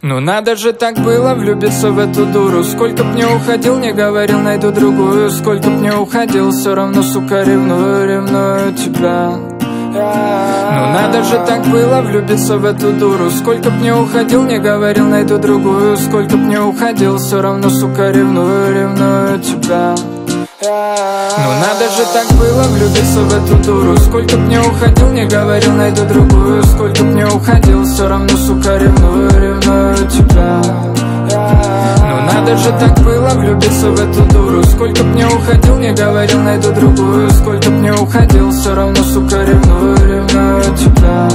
Ну надо же так было влюбиться в эту дуру. Сколько б не уходил, не говорил, найду другую. Сколько б не уходил, все равно, сука, ревную тебя. Ну надо же так было влюбиться в эту дуру. Сколько б не уходил, не говорил, найду другую. Сколько б не уходил, все равно, сука, ревную тебя. Ну надо же так было влюбиться в эту дуру. Сколько б не уходил, не говорил, найду другую. Сколько б не уходил, все равно, сука, ревную тебя. Ну надо же так было влюбиться в эту дуру. Сколько б не уходил, не говорил, найду другую. Сколько б не уходил, все равно, сука, ревную тебя.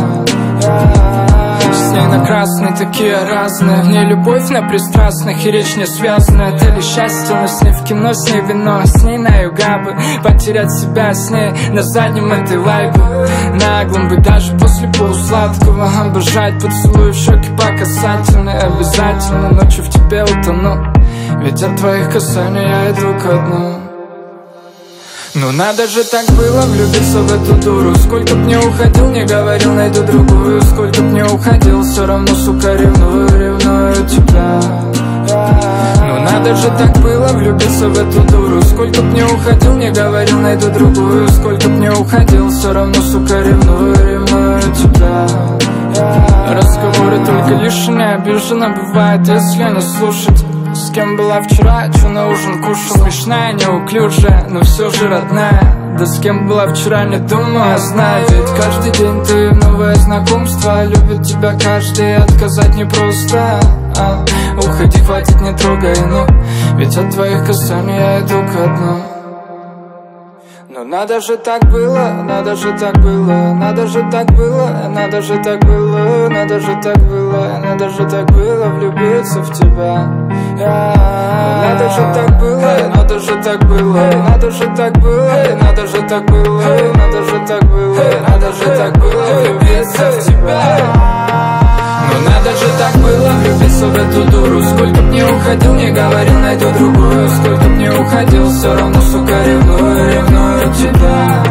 С ней на красной такие разные. В ней любовь на пристрастных и речь не связана. Это лишь счастье, но с ней в кино, с ней вино. С ней на юга бы потерять себя, с ней на заднем этой лайбы. Наглым быть даже после полусладкого. Обожать поцелуй в щеки по касательной. Обязательно ночью в тебе утону, ведь от твоих касаний я иду ко дну. Ну надо же так было влюбиться в эту дуру. Сколько б не уходил, не говорил, найду другую. Сколько б не уходил, все равно, сука, ревную тебя. Ну надо же так было влюбиться в эту дуру. Сколько б не уходил, не говорил, найду другую. Сколько б не уходил, все равно, сука, ревную тебя. Разговоры только лишние, обижена бывает, если не слушать. С кем была вчера, что на ужин кушал. Смешная, неуклюжая, но все же родная. Да с кем была вчера, не думаю, а знаю. Ведь каждый день ты новое знакомство. Любит тебя каждый, отказать непросто. Уходи, хватит, не трогай, ну, ведь от твоих касаний я иду ко дну. Ну надо же так было, надо же так было, надо же так было, надо же так было, надо же так было, надо же так было влюбиться в тебя. Надо же так было, надо же так было, надо же так было, надо же так было, надо же так было, надо же так было влюбиться в тебя. Ну надо же так было влюбиться в эту дуру. Сколько б не уходил, не говорил, найду другую. Сколько б не уходил, все равно, сука, ревную тебя.